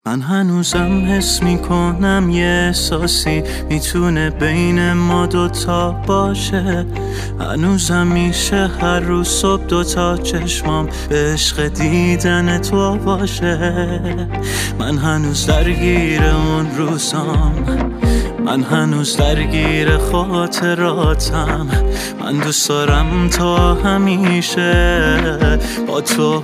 من هنوزم حس میکنم یه احساسی میتونه بین ما دوتا باشه. هنوزم میشه هر روز صبح دوتا چشمام به عشق دیدن تو باشه. من هنوز درگیر اون روزام، من هنوز درگیر خاطراتم. من دوست دارم تا همیشه با تو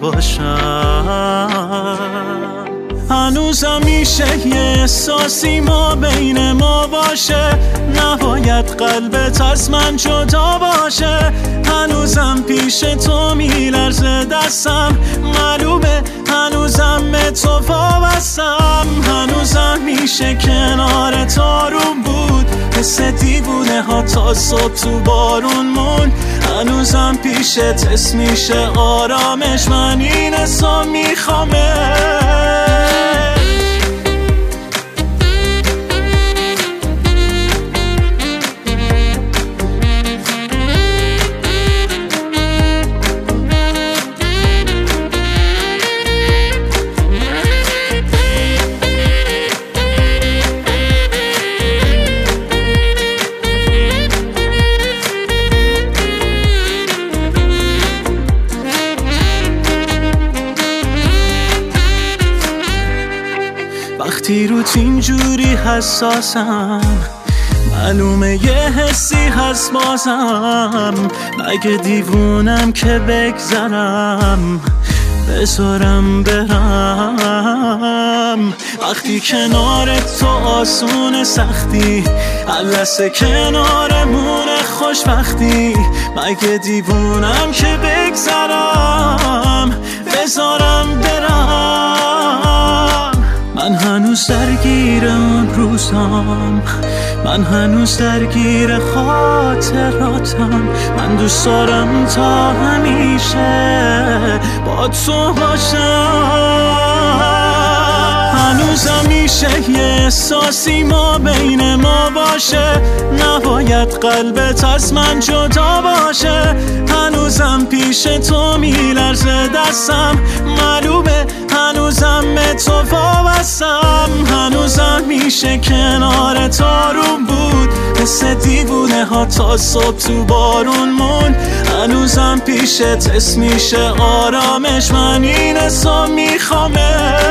باشم. هنوزم میشه یه احساسی ما بین ما باشه، نباید قلبت از من جدا باشه. هنوزم پیش تو میلرزه دستم، معلومه هنوزم به تو وابستم. هنوزم میشه کنار تو روم بود، حس دیوونه ها تا صبح تو بارون مون. هنوزم پیشت حس میشه آرامش، من این حسا میخوامه. وقتی روت اینجوری حساسم، معلومه یه حسی هست بازم. مگه دیوونم که بگذرم بذارم برم؟ وقتی کنارت تو آسون سختی، لحظه کنارمونه خوشبختی. مگه دیوونم که بگذرم بذارم برم؟ من هنوز درگیر اون روزام، من هنوز درگیر خاطراتم. من دوست دارم تا همیشه با تو باشم. هنوزم میشه یه احساسی ما بین ما باشه، نباید قلبت از من جدا باشه. هنوزم پیش تو میلرزه دستم، معلومه هنوزم به تو وابستم. هنوزم میشه کنار تو روم بود، حس دیوونه ها تا صبح تو بارون مون. هنوزم پیشت حس میشه آرامش، من این حسا میخوامه.